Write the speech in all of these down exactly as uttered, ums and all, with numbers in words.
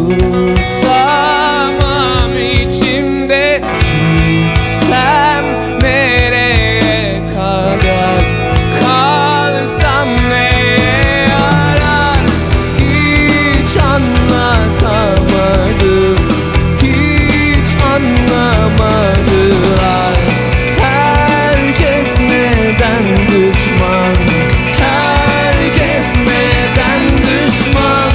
tutamam içimde. Gitsem nereye kadar, kalsam neye yarar? Hiç anlatamadım, hiç anlamadılar. Herkes neden düşman, herkes neden düşman?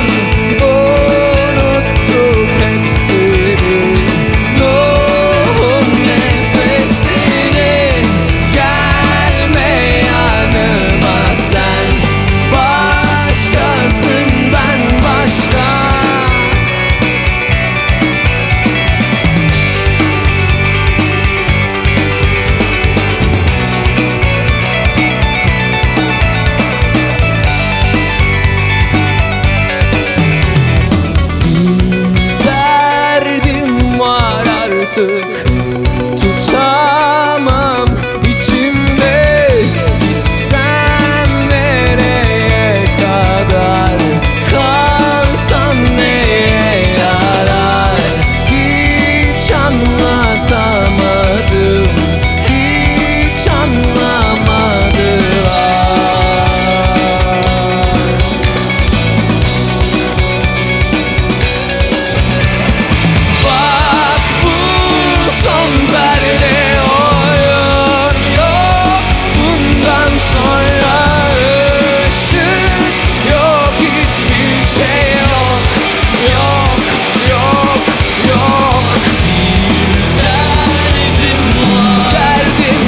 Unuttuk hepsini, Nuh'un nefesini. Gelme yanıma sen, başkasın ben başka. Derdim var artık, tutamam içimde. Gitsem nereye kadar, kalsam neye yarar? Hiç anlatamadım, hiç anlamadılar. Bak bu son perde, oyun yok bundan sonra. Işık yok, hiçbir şey yok, yok, yok, yok. Bir derdim var, derdim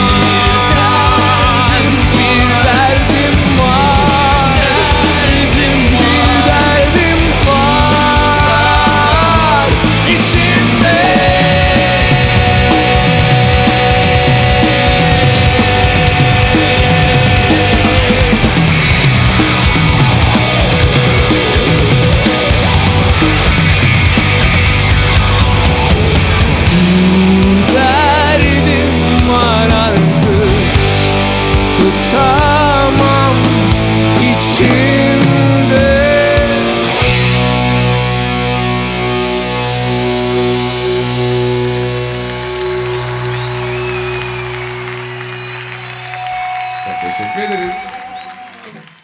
var, bir derdim var, derdim bir derdim var içimde. Derdim var artık, tutamam içimde. Çok teşekkür ederiz.